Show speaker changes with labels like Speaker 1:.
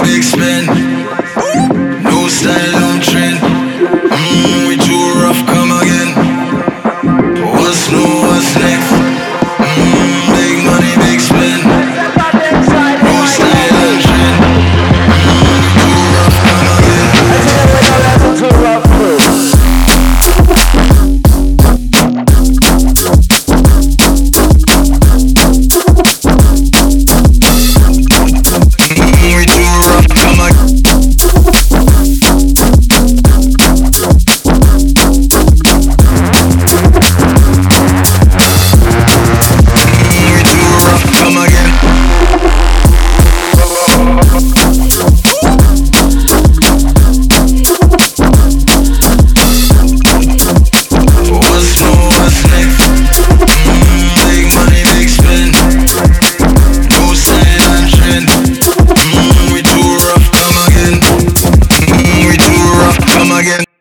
Speaker 1: big spend. No style, no trend. We too rough, come again. What's new, what's next? Big money, big spend. No style, no trend. We too rough, come again.
Speaker 2: Too rough crew.
Speaker 1: We too rough, come again. We too rough, come again. What's new, what's next? Big money, big spend. No style and trend. We too rough, come again. We too rough, come again.